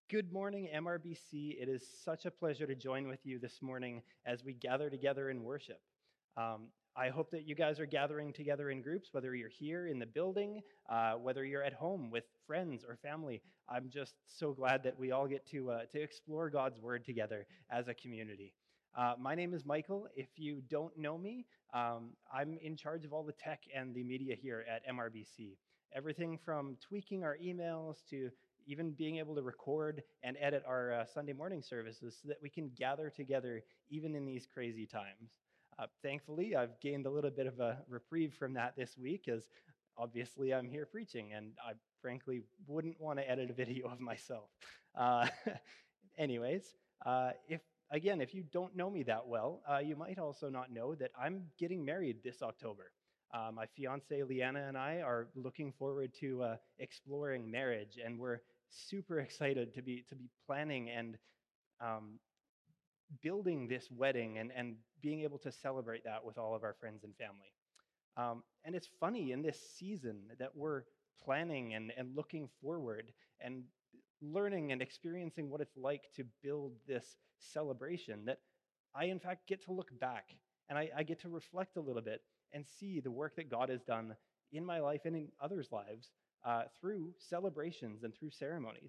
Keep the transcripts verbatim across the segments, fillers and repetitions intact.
Good morning, M R B C. It is such a pleasure to join with you this morning as we gather together in worship. Um, I hope that you guys are gathering together in groups, whether you're here in the building, uh, whether you're at home with friends or family. I'm just so glad that we all get to, uh, to explore God's Word together as a community. Uh, my name is Michael. If you don't know me, um, I'm in charge of all the tech and the media here at M R B C. Everything from tweaking our emails to even being able to record and edit our uh, Sunday morning services so that we can gather together even in these crazy times. Uh, thankfully, I've gained a little bit of a reprieve from that this week, as obviously I'm here preaching, and I frankly wouldn't want to edit a video of myself. Uh, anyways, uh, if again, if you don't know me that well, uh, you might also not know that I'm getting married this October. Uh, my fiance Leanna and I are looking forward to uh, exploring marriage, and we're super excited to be to be planning and um, building this wedding and and being able to celebrate that with all of our friends and family. Um, and it's funny in this season that we're planning and and looking forward and learning and experiencing what it's like to build this celebration that I in fact get to look back and I, I get to reflect a little bit and see the work that God has done in my life and in others' lives uh, through celebrations and through ceremonies.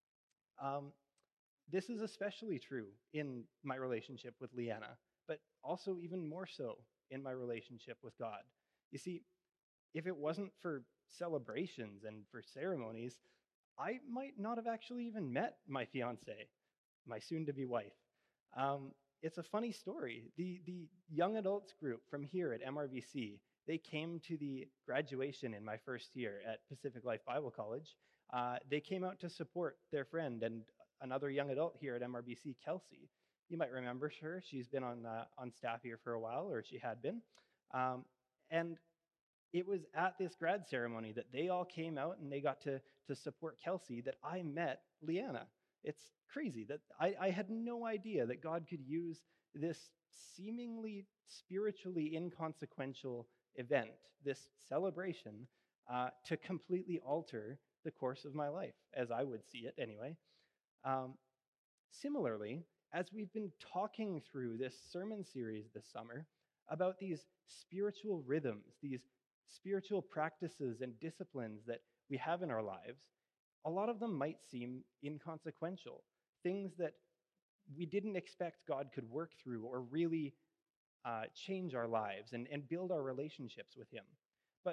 Um, this is especially true in my relationship with Leanna, but also even more so in my relationship with God. You see, if it wasn't for celebrations and for ceremonies, I might not have actually even met my fiance, my soon to be wife. Um, it's a funny story. The, the young adults group from here at M R V C, they came to the graduation in my first year at Pacific Life Bible College. Uh, they came out to support their friend and another young adult here at M R B C, Kelsey. You might remember her. She's been on, uh, on staff here for a while, or she had been. Um, and it was at this grad ceremony that they all came out and they got to, to support Kelsey that I met Leanna. It's crazy that I, I had no idea that God could use this seemingly spiritually inconsequential event, this celebration, uh, to completely alter the course of my life, as I would see it anyway. Um, Similarly, as we've been talking through this sermon series this summer about these spiritual rhythms, these spiritual practices and disciplines that we have in our lives, a lot of them might seem inconsequential, things that we didn't expect God could work through or really uh, change our lives and, and build our relationships with Him. But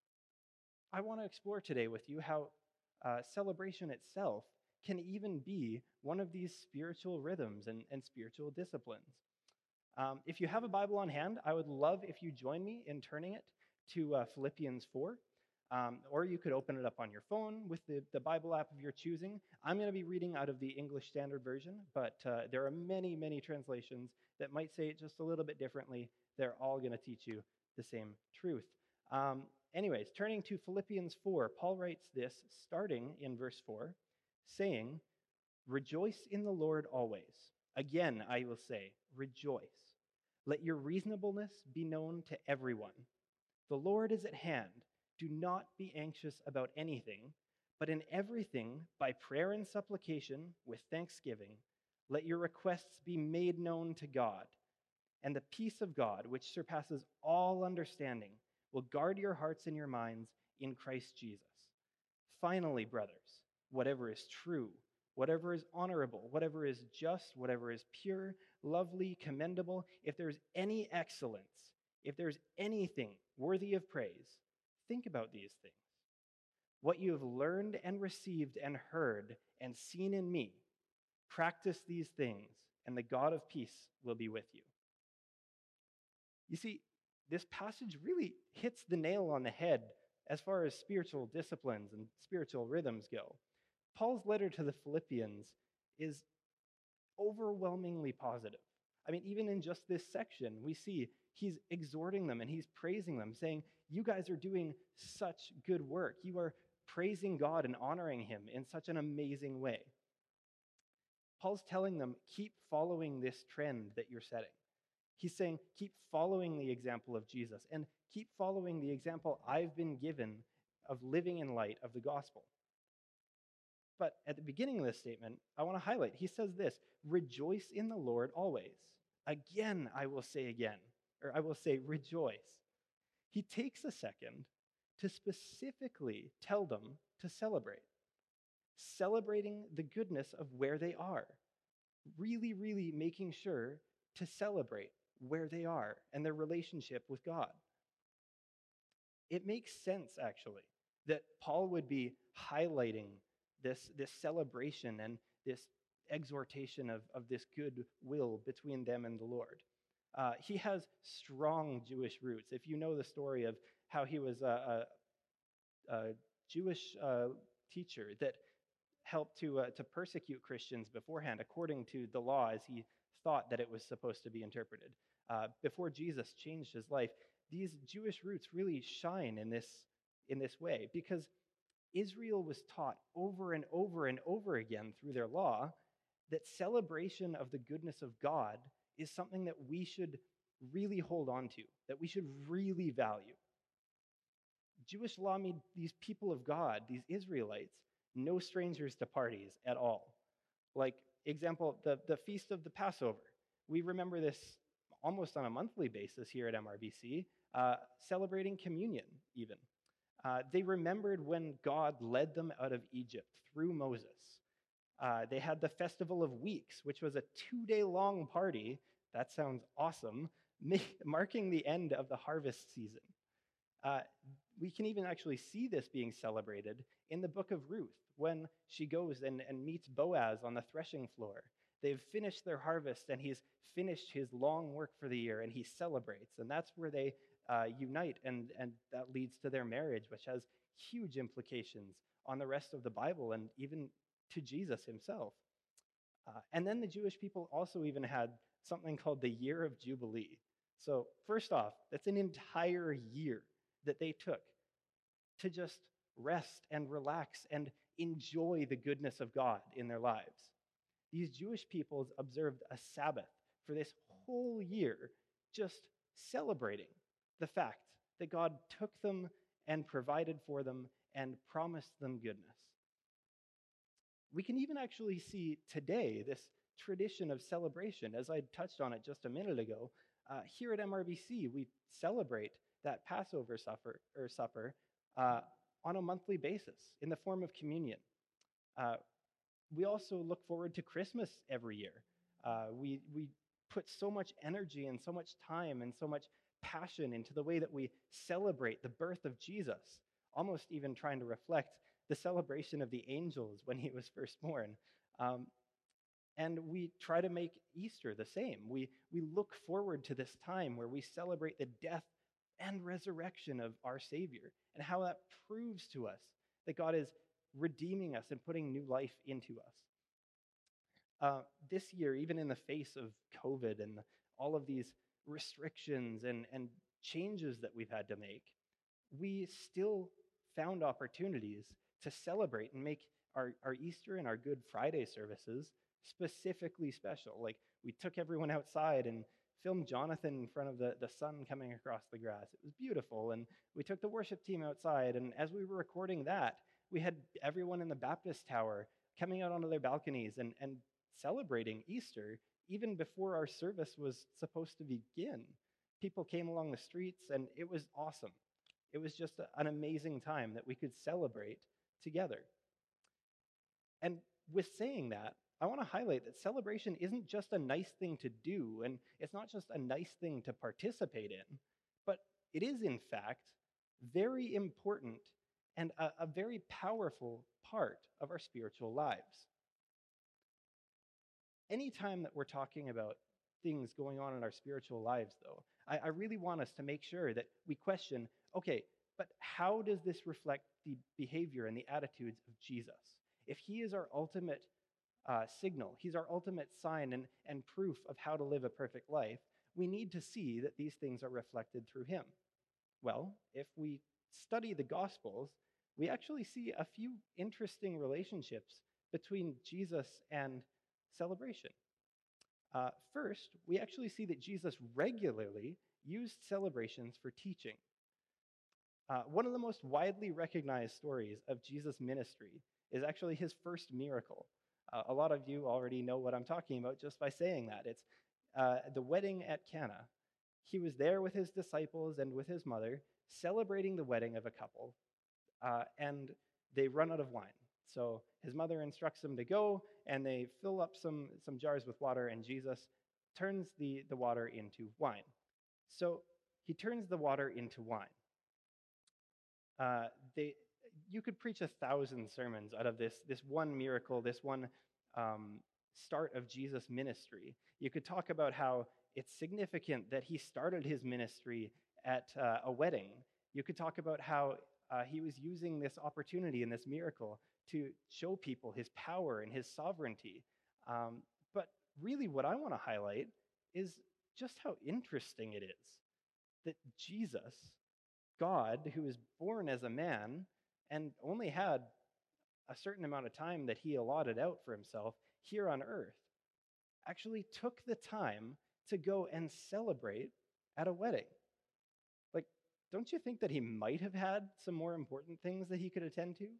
I want to explore today with you how uh, celebration itself can even be one of these spiritual rhythms and, and spiritual disciplines. Um, if you have a Bible on hand, I would love if you join me in turning it to uh, Philippians four. Um, or you could open it up on your phone with the, the Bible app of your choosing. I'm going to be reading out of the English Standard Version, but uh, there are many, many translations that might say it just a little bit differently. They're all going to teach you the same truth. Um, anyways, turning to Philippians four, Paul writes this starting in verse four, saying, "Rejoice in the Lord always. Again, I will say, rejoice. Let your reasonableness be known to everyone. The Lord is at hand. Do not be anxious about anything, but in everything, by prayer and supplication, with thanksgiving, let your requests be made known to God. And the peace of God, which surpasses all understanding, will guard your hearts and your minds in Christ Jesus. Finally, brothers, whatever is true, whatever is honorable, whatever is just, whatever is pure, lovely, commendable, if there's any excellence, if there's anything worthy of praise, think about these things. What you have learned and received and heard and seen in me, practice these things, and the God of peace will be with you." You see, this passage really hits the nail on the head as far as spiritual disciplines and spiritual rhythms go. Paul's letter to the Philippians is overwhelmingly positive. I mean, even in just this section, we see he's exhorting them and he's praising them, saying, "You guys are doing such good work. You are praising God and honoring Him in such an amazing way." Paul's telling them, keep following this trend that you're setting. He's saying, keep following the example of Jesus and keep following the example I've been given of living in light of the gospel. But at the beginning of this statement, I want to highlight, he says this, rejoice in the Lord always. Again, I will say again, or I will say rejoice. He takes a second to specifically tell them to celebrate, celebrating the goodness of where they are, really, really making sure to celebrate where they are and their relationship with God. It makes sense, actually, that Paul would be highlighting this, this celebration and this exhortation of, of this goodwill between them and the Lord. Uh, he has strong Jewish roots. If you know the story of how he was a, a, a Jewish uh, teacher that helped to, uh, to persecute Christians beforehand according to the law as he thought that it was supposed to be interpreted. Uh, before Jesus changed his life, these Jewish roots really shine in this, in this way because Israel was taught over and over and over again through their law that celebration of the goodness of God is something that we should really hold on to, that we should really value. Jewish law made these people of God, these Israelites, no strangers to parties at all. Like, example, the, the Feast of the Passover. We remember this almost on a monthly basis here at M R B C, uh, celebrating communion even. Uh, they remembered when God led them out of Egypt through Moses. Uh, they had the Festival of Weeks, which was a two-day-long party. That sounds awesome, marking the end of the harvest season. Uh, we can even actually see this being celebrated in the book of Ruth when she goes and, and meets Boaz on the threshing floor. They've finished their harvest, and he's finished his long work for the year, and he celebrates. And that's where they uh, unite, and, and that leads to their marriage, which has huge implications on the rest of the Bible and even to Jesus himself. Uh, and then the Jewish people also even had something called the Year of Jubilee. So first off, that's an entire year that they took to just rest and relax and enjoy the goodness of God in their lives. These Jewish peoples observed a Sabbath for this whole year, just celebrating the fact that God took them and provided for them and promised them goodness. We can even actually see today this tradition of celebration, as I touched on it just a minute ago. Uh, here at M R B C, we celebrate that Passover supper, or supper uh, on a monthly basis in the form of communion. Uh, we also look forward to Christmas every year. Uh, we, we put so much energy and so much time and so much passion into the way that we celebrate the birth of Jesus, almost even trying to reflect the celebration of the angels when he was first born. Um, and we try to make Easter the same. We, we look forward to this time where we celebrate the death and resurrection of our Savior and how that proves to us that God is redeeming us and putting new life into us. Uh, this year, even in the face of COVID and all of these restrictions and, and changes that we've had to make, we still found opportunities to celebrate and make our, our Easter and our Good Friday services specifically special. Like, we took everyone outside and filmed Jonathan in front of the, the sun coming across the grass. It was beautiful. And we took the worship team outside, and as we were recording that, we had everyone in the Baptist Tower coming out onto their balconies and, and celebrating Easter even before our service was supposed to begin. People came along the streets, and it was awesome. It was just a, an amazing time that we could celebrate together. And with saying that, I want to highlight that celebration isn't just a nice thing to do, and it's not just a nice thing to participate in, but it is, in fact, very important and a, a very powerful part of our spiritual lives. Anytime that we're talking about things going on in our spiritual lives, though, I, I really want us to make sure that we question, okay, but how does this reflect the behavior and the attitudes of Jesus? If he is our ultimate uh, signal, he's our ultimate sign and, and proof of how to live a perfect life, we need to see that these things are reflected through him. Well, if we study the Gospels, we actually see a few interesting relationships between Jesus and celebration. Uh, first, we actually see that Jesus regularly used celebrations for teaching. Uh, one of the most widely recognized stories of Jesus' ministry is actually his first miracle. Uh, a lot of you already know what I'm talking about just by saying that. It's uh, the wedding at Cana. He was there with his disciples and with his mother, celebrating the wedding of a couple, uh, and they run out of wine. So his mother instructs them to go, and they fill up some, some jars with water, and Jesus turns the, the water into wine. So he turns the water into wine. Uh, they, you could preach a thousand sermons out of this, this one miracle, this one um, start of Jesus' ministry. You could talk about how it's significant that he started his ministry at uh, a wedding. You could talk about how uh, he was using this opportunity and this miracle to show people his power and his sovereignty. Um, but really what I want to highlight is just how interesting it is that Jesus, God, who was born as a man and only had a certain amount of time that he allotted out for himself here on earth, actually took the time to go and celebrate at a wedding. Like, don't you think that he might have had some more important things that he could attend to?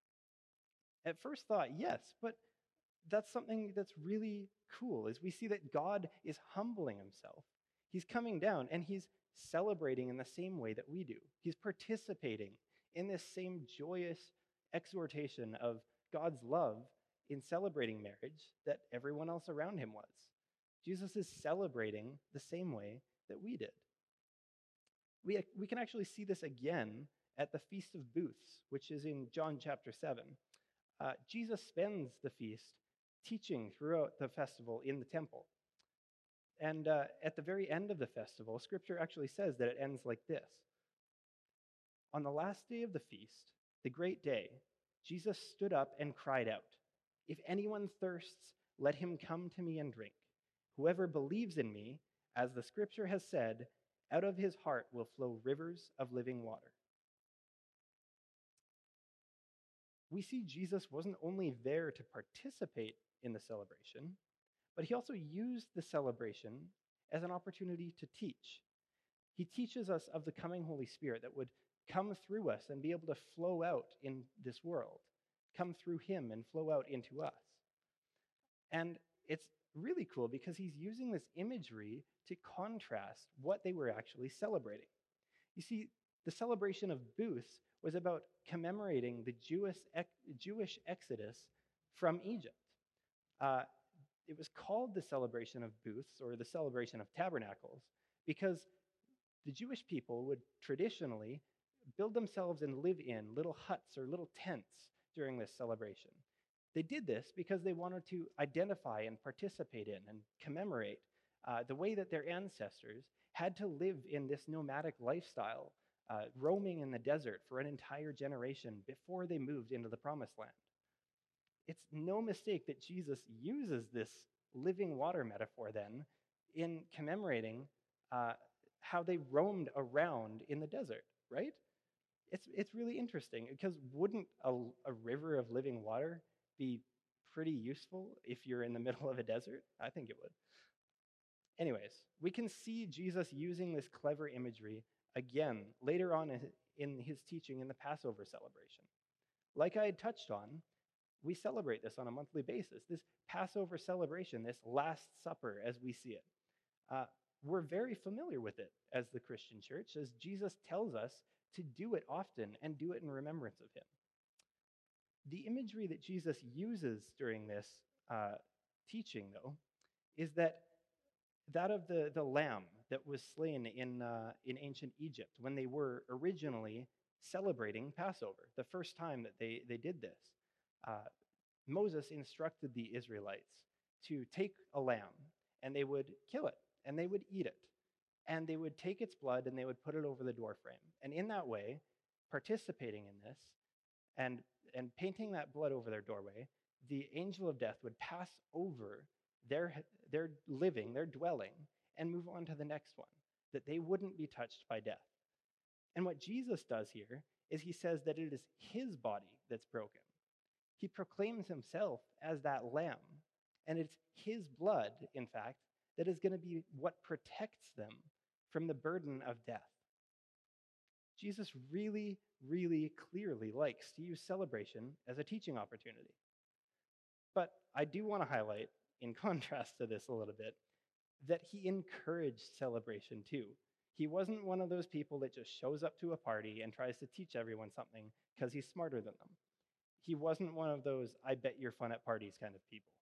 At first thought, yes, but that's something that's really cool, is we see that God is humbling himself. He's coming down and he's celebrating in the same way that we do. He's participating in this same joyous exhortation of God's love in celebrating marriage that everyone else around him was. Jesus is celebrating the same way that we did. We, we can actually see this again at the Feast of Booths, which is in John chapter seven. Uh, Jesus spends the feast teaching throughout the festival in the temple. And uh, at the very end of the festival, Scripture actually says that it ends like this. On the last day of the feast, the great day, Jesus stood up and cried out, "If anyone thirsts, let him come to me and drink. Whoever believes in me, as the Scripture has said, out of his heart will flow rivers of living water." We see Jesus wasn't only there to participate in the celebration, but he also used the celebration as an opportunity to teach. He teaches us of the coming Holy Spirit that would come through us and be able to flow out in this world, come through him and flow out into us. And it's really cool because he's using this imagery to contrast what they were actually celebrating. You see, the celebration of Booths was about commemorating the Jewish, Jewish exodus from Egypt. Uh, it was called the celebration of Booths, or the celebration of tabernacles, because the Jewish people would traditionally build themselves and live in little huts or little tents during this celebration. They did this because they wanted to identify and participate in and commemorate uh, the way that their ancestors had to live in this nomadic lifestyle, uh, roaming in the desert for an entire generation before they moved into the Promised Land. It's no mistake that Jesus uses this living water metaphor then in commemorating uh, how they roamed around in the desert, right? It's, it's really interesting because wouldn't a, a river of living water be pretty useful if you're in the middle of a desert? I think it would. Anyways, we can see Jesus using this clever imagery again later on in his teaching in the Passover celebration. Like I had touched on, we celebrate this on a monthly basis, this Passover celebration, this Last Supper as we see it. Uh, we're very familiar with it as the Christian church, as Jesus tells us to do it often and do it in remembrance of him. The imagery that Jesus uses during this uh, teaching, though, is that that of the, the lamb that was slain in, uh, in ancient Egypt when they were originally celebrating Passover, the first time that they, they did this. Uh, Moses instructed the Israelites to take a lamb, and they would kill it, and they would eat it, and they would take its blood, and they would put it over the doorframe. And in that way, participating in this, and, and painting that blood over their doorway, the angel of death would pass over their, their living, their dwelling, and move on to the next one, that they wouldn't be touched by death. And what Jesus does here is he says that it is his body that's broken. He proclaims himself as that lamb, and it's his blood, in fact, that is going to be what protects them from the burden of death. Jesus really, really clearly likes to use celebration as a teaching opportunity. But I do want to highlight, in contrast to this a little bit, that he encouraged celebration too. He wasn't one of those people that just shows up to a party and tries to teach everyone something because he's smarter than them. He wasn't one of those I bet you're fun at parties kind of people.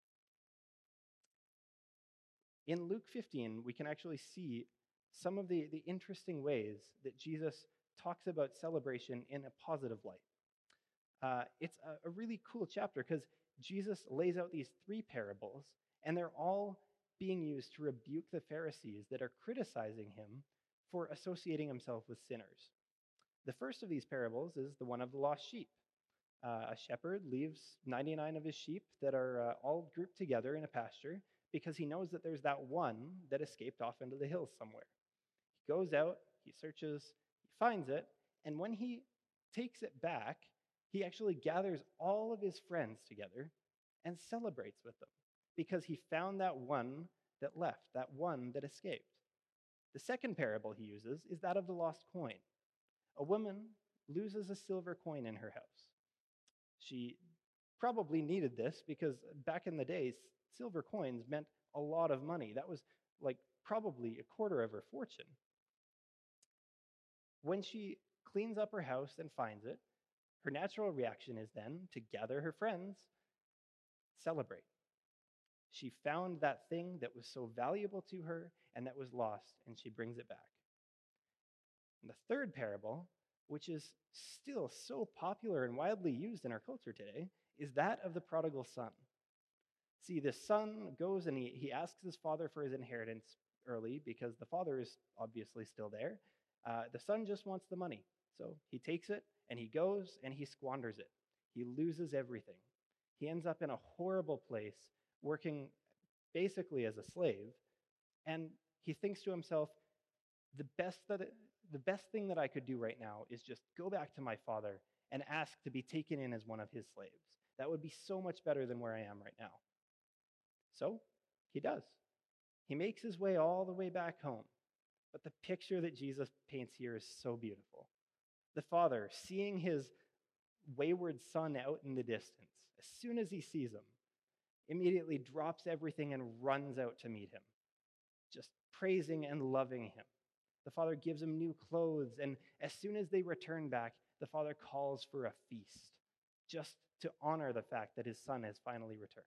In Luke fifteen, we can actually see some of the, the interesting ways that Jesus talks about celebration in a positive light. Uh, it's a, a really cool chapter because Jesus lays out these three parables, and they're all being used to rebuke the Pharisees that are criticizing him for associating himself with sinners. The first of these parables is the one of the lost sheep. Uh, a shepherd leaves ninety-nine of his sheep that are uh, all grouped together in a pasture because he knows that there's that one that escaped off into the hills somewhere. He goes out, he searches, he finds it, and when he takes it back, he actually gathers all of his friends together and celebrates with them because he found that one that left, that one that escaped. The second parable he uses is that of the lost coin. A woman loses a silver coin in her house. She probably needed this because back in the days, silver coins meant a lot of money. That was like probably a quarter of her fortune. When she cleans up her house and finds it, her natural reaction is then to gather her friends, celebrate. She found that thing that was so valuable to her and that was lost, and she brings it back. And the third parable, which is still so popular and widely used in our culture today, is that of the prodigal son. See, the son goes and he, he asks his father for his inheritance early because the father is obviously still there. Uh, the son just wants the money. So he takes it and he goes and he squanders it. He loses everything. He ends up in a horrible place working basically as a slave. And he thinks to himself, the best that it, the best thing that I could do right now is just go back to my father and ask to be taken in as one of his slaves. That would be so much better than where I am right now. So he does. He makes his way all the way back home. But the picture that Jesus paints here is so beautiful. The father, seeing his wayward son out in the distance, as soon as he sees him, immediately drops everything and runs out to meet him, just praising and loving him. The father gives him new clothes, and as soon as they return back, the father calls for a feast, just to honor the fact that his son has finally returned.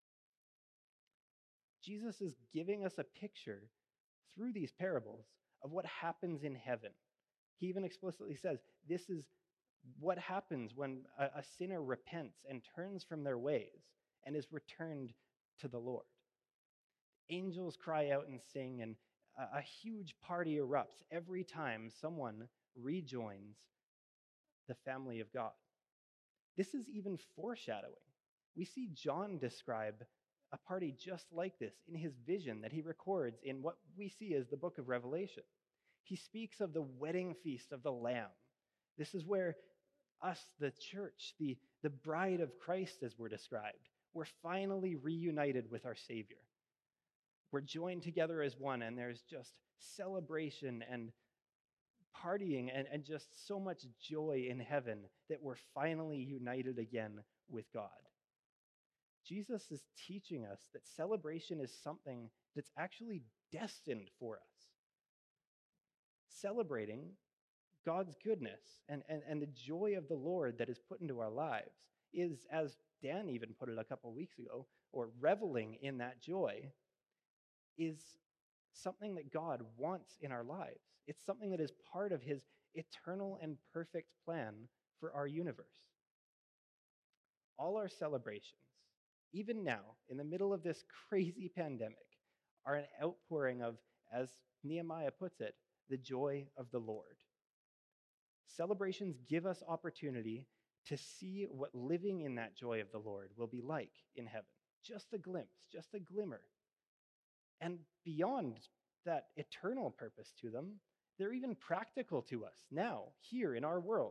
Jesus is giving us a picture through these parables of what happens in heaven. He even explicitly says, this is what happens when a, a sinner repents and turns from their ways and is returned to the Lord. Angels cry out and sing, and a, a huge party erupts every time someone rejoins the family of God. This is even foreshadowing. We see John describe a party just like this in his vision that he records in what we see as the book of Revelation. He speaks of the wedding feast of the Lamb. This is where us, the church, the, the bride of Christ as we're described, we're finally reunited with our Savior. We're joined together as one, and there's just celebration and partying and, and just so much joy in heaven that we're finally united again with God. Jesus is teaching us that celebration is something that's actually destined for us. Celebrating God's goodness and, and, and the joy of the Lord that is put into our lives is, as Dan even put it a couple weeks ago, or reveling in that joy, is something that God wants in our lives. It's something that is part of his eternal and perfect plan for our universe. All our celebrations, even now, in the middle of this crazy pandemic, are an outpouring of, as Nehemiah puts it, the joy of the Lord. Celebrations give us opportunity to see what living in that joy of the Lord will be like in heaven. Just a glimpse, just a glimmer. And beyond that eternal purpose to them, they're even practical to us now, here in our world.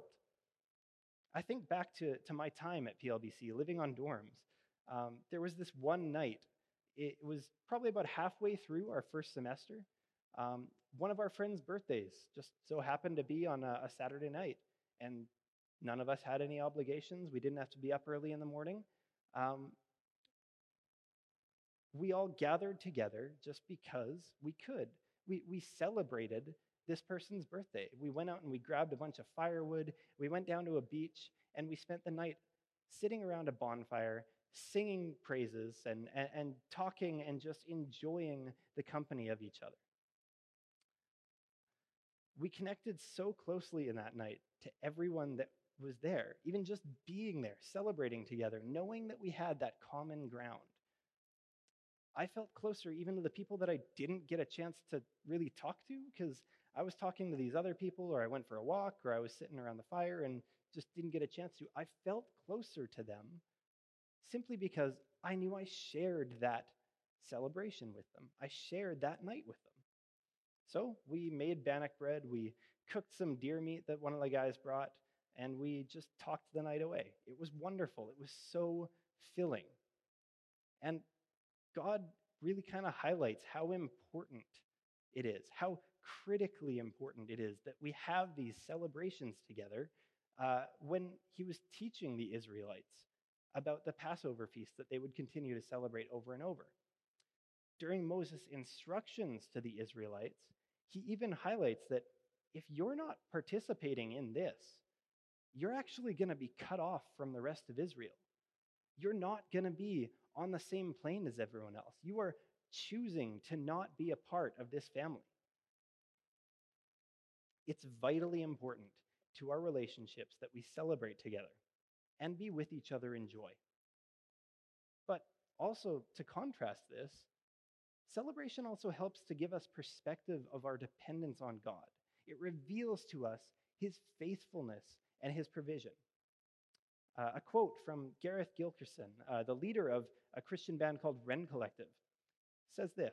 I think back to, to my time at P L B C, living on dorms. Um, there was this one night, it was probably about halfway through our first semester. Um, one of our friends' birthdays just so happened to be on a, a Saturday night, and none of us had any obligations. We didn't have to be up early in the morning. Um, we all gathered together just because we could. We, we celebrated this person's birthday. We went out and we grabbed a bunch of firewood. We went down to a beach and we spent the night sitting around a bonfire, singing praises and, and, and talking and just enjoying the company of each other. We connected so closely in that night to everyone that was there, even just being there, celebrating together, knowing that we had that common ground. I felt closer even to the people that I didn't get a chance to really talk to because I was talking to these other people, or I went for a walk, or I was sitting around the fire and just didn't get a chance to. I felt closer to them simply because I knew I shared that celebration with them. I shared that night with them. So we made bannock bread, we cooked some deer meat that one of the guys brought, and we just talked the night away. It was wonderful. It was so filling. And God really kind of highlights how important it is, how critically important it is that we have these celebrations together uh, when he was teaching the Israelites about the Passover feast that they would continue to celebrate over and over. During Moses' instructions to the Israelites, he even highlights that if you're not participating in this, you're actually going to be cut off from the rest of Israel. You're not going to be on the same plane as everyone else. You are choosing to not be a part of this family. It's vitally important to our relationships that we celebrate together and be with each other in joy. But also, to contrast this, celebration also helps to give us perspective of our dependence on God. It reveals to us his faithfulness and his provision. Uh, a quote from Gareth Gilkerson, uh, the leader of a Christian band called Wren Collective, says this: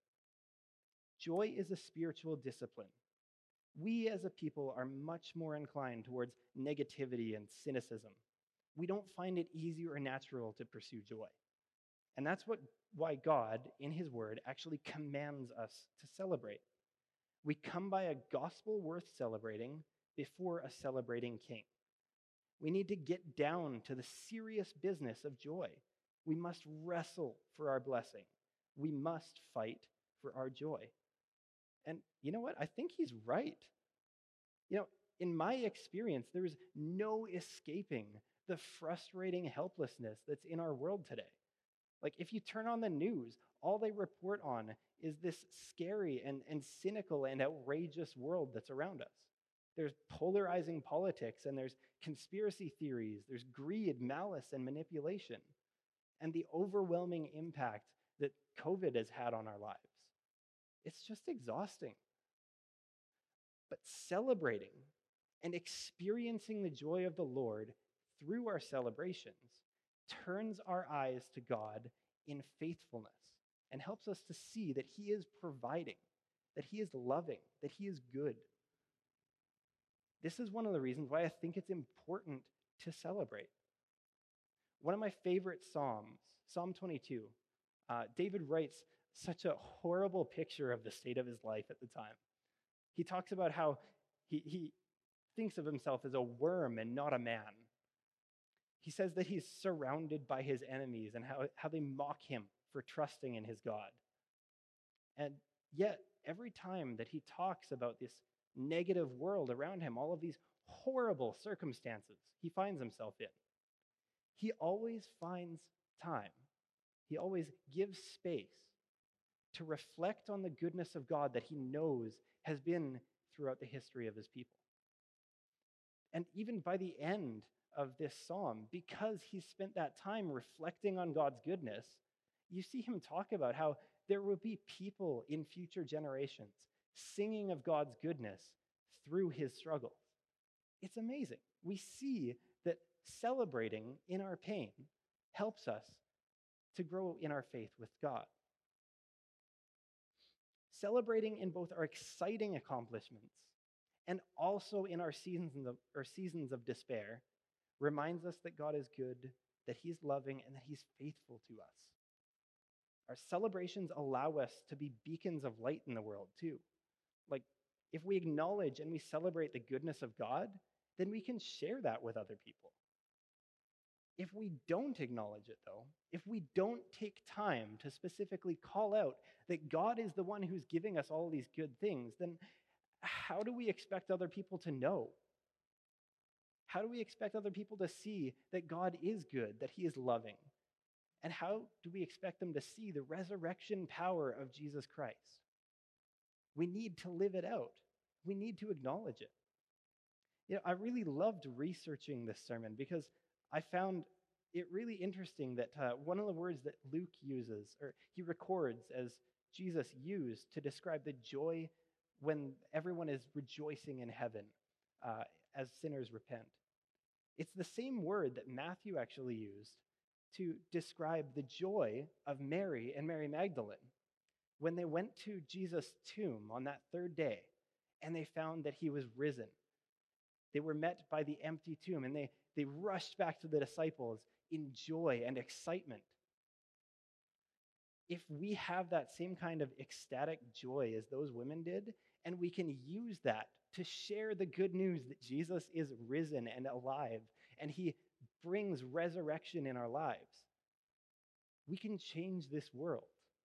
"Joy is a spiritual discipline. We as a people are much more inclined towards negativity and cynicism. We don't find it easy or natural to pursue joy. And that's what, why God, in his word, actually commands us to celebrate. We come by a gospel worth celebrating before a celebrating king. We need to get down to the serious business of joy. We must wrestle for our blessing. We must fight for our joy." And you know what? I think he's right. You know, in my experience, there's no escaping the frustrating helplessness that's in our world today. Like, if you turn on the news, all they report on is this scary and, and cynical and outrageous world that's around us. There's polarizing politics, and there's conspiracy theories, there's greed, malice, and manipulation, and the overwhelming impact that COVID has had on our lives. It's just exhausting. But celebrating and experiencing the joy of the Lord through our celebrations turns our eyes to God in faithfulness and helps us to see that he is providing, that he is loving, that he is good. This is one of the reasons why I think it's important to celebrate. One of my favorite Psalms, Psalm twenty-two, uh, David writes such a horrible picture of the state of his life at the time. He talks about how he, he thinks of himself as a worm and not a man. He says that he's surrounded by his enemies and how, how they mock him for trusting in his God. And yet, every time that he talks about this negative world around him, all of these horrible circumstances he finds himself in, he always finds time. He always gives space to reflect on the goodness of God that he knows has been throughout the history of his people. And even by the end of this psalm, because he spent that time reflecting on God's goodness, you see him talk about how there will be people in future generations singing of God's goodness through his struggles. It's amazing. We see that celebrating in our pain helps us to grow in our faith with God. Celebrating in both our exciting accomplishments and also in our seasons of, our seasons of despair reminds us that God is good, that he's loving, and that he's faithful to us. Our celebrations allow us to be beacons of light in the world too. Like, if we acknowledge and we celebrate the goodness of God, then we can share that with other people. If we don't acknowledge it, though, if we don't take time to specifically call out that God is the one who's giving us all these good things, then how do we expect other people to know? How do we expect other people to see that God is good, that he is loving? And how do we expect them to see the resurrection power of Jesus Christ? We need to live it out. We need to acknowledge it. You know, I really loved researching this sermon because I found it really interesting that uh, one of the words that Luke uses, or he records as Jesus used to describe the joy when everyone is rejoicing in heaven uh, as sinners repent. It's the same word that Matthew actually used to describe the joy of Mary and Mary Magdalene when they went to Jesus' tomb on that third day and they found that he was risen. They were met by the empty tomb, and they, they rushed back to the disciples in joy and excitement. If we have that same kind of ecstatic joy as those women did, and we can use that to share the good news that Jesus is risen and alive, and he brings resurrection in our lives, we can change this world.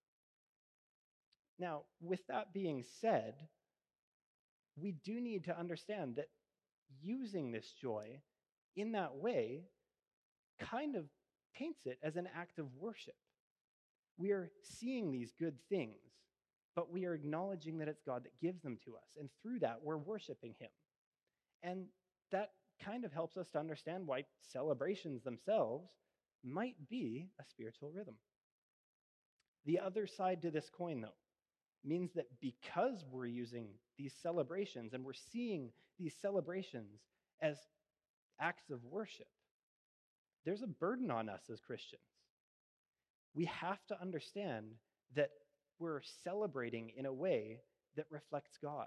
Now, with that being said, we do need to understand that using this joy in that way kind of paints it as an act of worship. We are seeing these good things, but we are acknowledging that it's God that gives them to us. And through that, we're worshiping him. And that kind of helps us to understand why celebrations themselves might be a spiritual rhythm. The other side to this coin, though, means that because we're using these celebrations and we're seeing these celebrations as acts of worship, there's a burden on us as Christians. We have to understand that we're celebrating in a way that reflects God.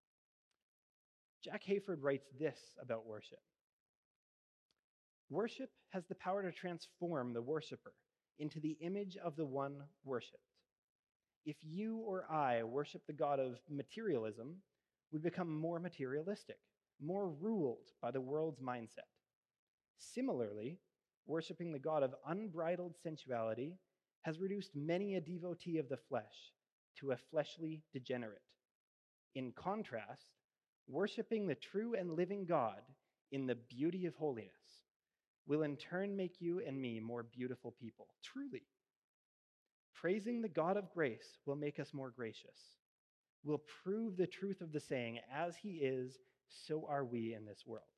Jack Hayford writes this about worship. Worship has the power to transform the worshiper into the image of the one worshipped. If you or I worship the God of materialism, we become more materialistic, more ruled by the world's mindset. Similarly, worshiping the God of unbridled sensuality has reduced many a devotee of the flesh to a fleshly degenerate. In contrast, worshiping the true and living God in the beauty of holiness will in turn make you and me more beautiful people, truly. Praising the God of grace will make us more gracious. Will prove the truth of the saying, as he is, so are we in this world.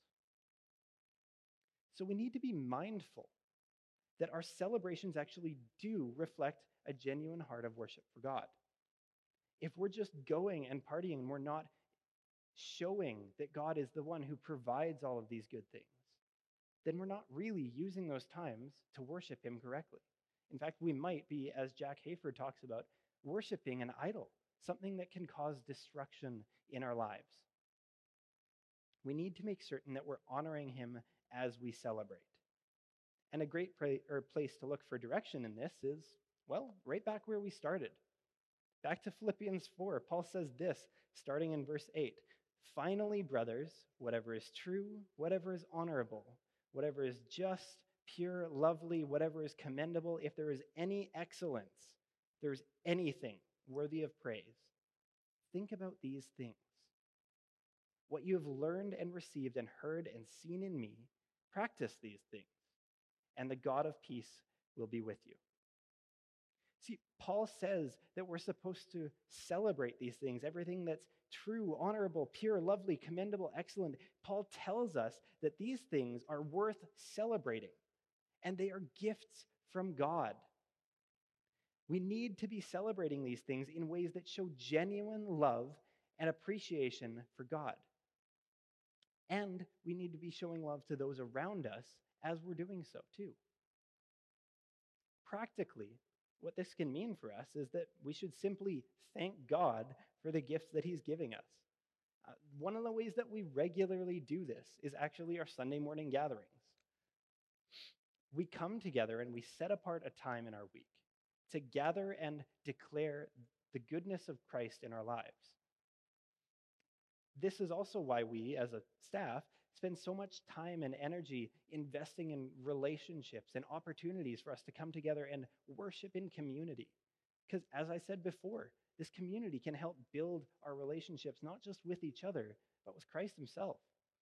So we need to be mindful that our celebrations actually do reflect a genuine heart of worship for God. If we're just going and partying and we're not showing that God is the one who provides all of these good things, then we're not really using those times to worship him correctly. In fact, we might be, as Jack Hayford talks about, worshiping an idol, something that can cause destruction in our lives. We need to make certain that we're honoring him as we celebrate. And a great pra- or place to look for direction in this is, well, right back where we started. Back to Philippians four, Paul says this, starting in verse eight. Finally, brothers, whatever is true, whatever is honorable, whatever is just, pure, lovely, whatever is commendable, if there is any excellence, if there is anything worthy of praise, think about these things. What you have learned and received and heard and seen in me, practice these things, and the God of peace will be with you. See, Paul says that we're supposed to celebrate these things, everything that's true, honorable, pure, lovely, commendable, excellent. Paul tells us that these things are worth celebrating, and they are gifts from God. We need to be celebrating these things in ways that show genuine love and appreciation for God. And we need to be showing love to those around us as we're doing so, too. Practically, what this can mean for us is that we should simply thank God for the gifts that he's giving us. Uh, one of the ways that we regularly do this is actually our Sunday morning gatherings. We come together and we set apart a time in our week to gather and declare the goodness of Christ in our lives. This is also why we, as a staff, spend so much time and energy investing in relationships and opportunities for us to come together and worship in community. Because, as I said before, this community can help build our relationships not just with each other, but with Christ himself.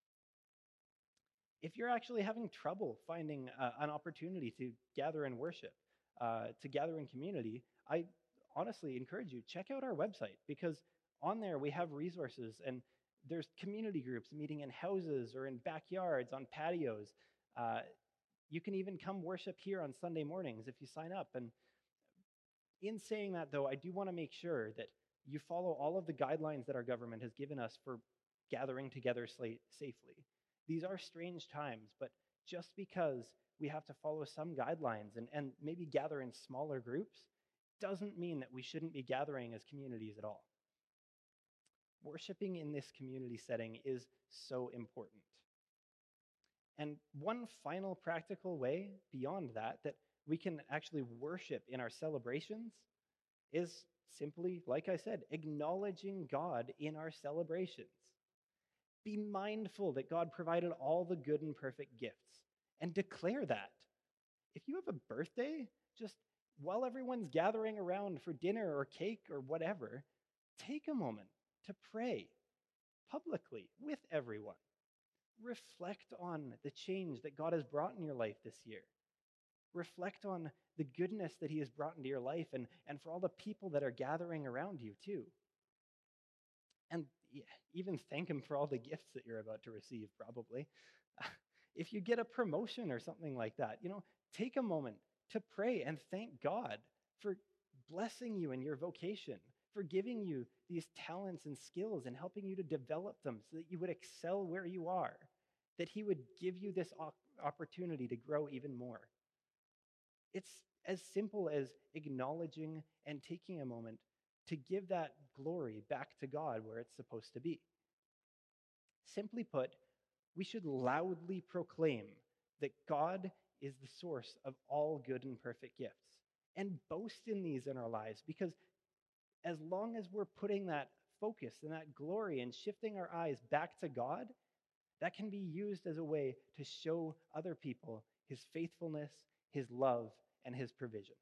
If you're actually having trouble finding uh, an opportunity to gather and worship, uh, to gather in community, I honestly encourage you, check out our website, because on there we have resources, and there's community groups meeting in houses or in backyards, on patios. Uh, you can even come worship here on Sunday mornings if you sign up. And in saying that, though, I do want to make sure that you follow all of the guidelines that our government has given us for gathering together safely. These are strange times, but just because we have to follow some guidelines and, and maybe gather in smaller groups doesn't mean that we shouldn't be gathering as communities at all. Worshiping in this community setting is so important. And one final practical way beyond that, that we can actually worship in our celebrations, is simply, like I said, acknowledging God in our celebrations. Be mindful that God provided all the good and perfect gifts, and declare that. If you have a birthday, just while everyone's gathering around for dinner or cake or whatever, take a moment to pray publicly with everyone. Reflect on the change that God has brought in your life this year. Reflect on the goodness that he has brought into your life, and, and for all the people that are gathering around you too. And even thank him for all the gifts that you're about to receive, probably. If you get a promotion or something like that, you know, take a moment to pray and thank God for blessing you in your vocation, for giving you these talents and skills and helping you to develop them so that you would excel where you are, that he would give you this opportunity to grow even more. It's as simple as acknowledging and taking a moment to give that glory back to God where it's supposed to be. Simply put, we should loudly proclaim that God is the source of all good and perfect gifts, and boast in these in our lives, because as long as we're putting that focus and that glory and shifting our eyes back to God, that can be used as a way to show other people his faithfulness, his love, and his provision.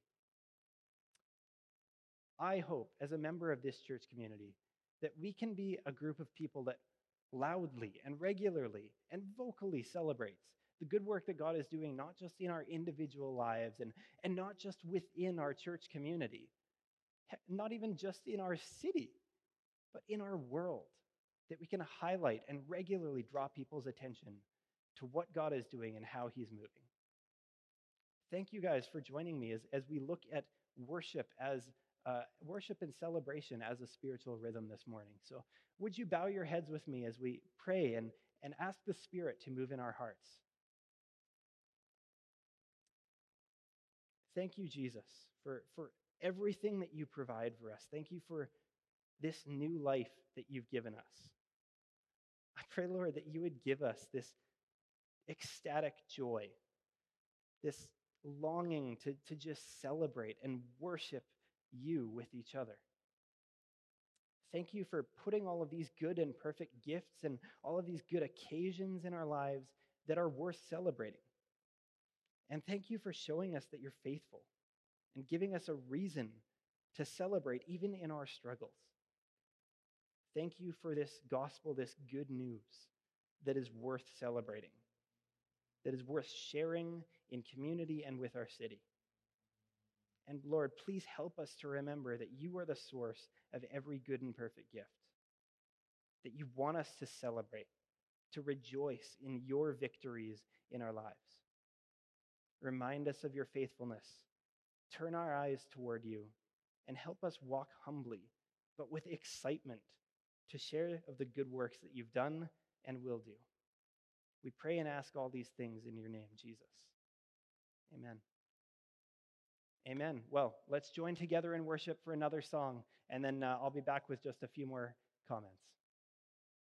I hope, as a member of this church community, that we can be a group of people that loudly and regularly and vocally celebrates the good work that God is doing, not just in our individual lives and, and not just within our church community, not even just in our city, but in our world, that we can highlight and regularly draw people's attention to what God is doing and how he's moving. Thank you guys for joining me as, as we look at worship as uh, worship and celebration as a spiritual rhythm this morning. So would you bow your heads with me as we pray and, and ask the Spirit to move in our hearts? Thank you, Jesus, for, for everything that you provide for us. Thank you for this new life that you've given us. I pray, Lord, that you would give us this ecstatic joy, this longing to, to just celebrate and worship you with each other. Thank you for putting all of these good and perfect gifts and all of these good occasions in our lives that are worth celebrating. And thank you for showing us that you're faithful and giving us a reason to celebrate even in our struggles. Thank you for this gospel, this good news that is worth celebrating, that is worth sharing in community and with our city. And Lord, please help us to remember that you are the source of every good and perfect gift, that you want us to celebrate, to rejoice in your victories in our lives. Remind us of your faithfulness. Turn our eyes toward you and help us walk humbly, but with excitement to share of the good works that you've done and will do. We pray and ask all these things in your name, Jesus. Amen. Amen. Well, let's join together in worship for another song, and then uh, I'll be back with just a few more comments.